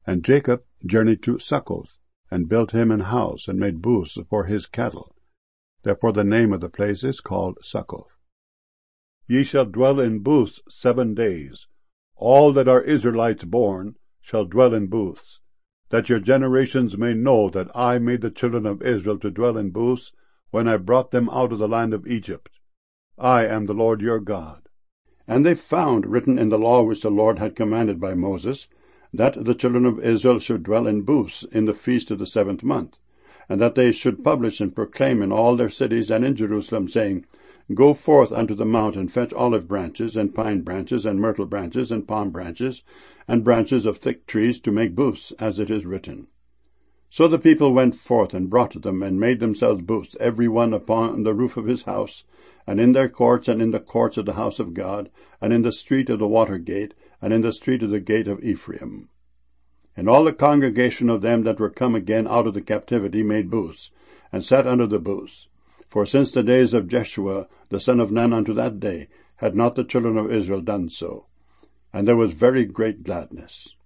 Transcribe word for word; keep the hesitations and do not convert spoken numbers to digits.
And Jacob journeyed to Succoth, and built him an house, and made booths for his cattle. Therefore the name of the place is called Succoth. Ye shall dwell in booths seven days. All that are Israelites born shall dwell in booths, that your generations may know that I made the children of Israel to dwell in booths, when I brought them out of the land of Egypt. I am the Lord your God. And they found written in the law which the Lord had commanded by Moses, that the children of Israel should dwell in booths in the feast of the seventh month, and that they should publish and proclaim in all their cities and in Jerusalem, saying, Go forth unto the mount, and fetch olive branches, and pine branches, and myrtle branches, and palm branches, and branches of thick trees, to make booths, as it is written. So the people went forth, and brought them, and made themselves booths, every one upon the roof of his house, and in their courts, and in the courts of the house of God, and in the street of the water gate, and in the street of the gate of Ephraim. And all the congregation of them that were come again out of the captivity made booths, and sat under the booths. For since the days of Jeshua the son of Nun unto that day had not the children of Israel done so. And there was very great gladness.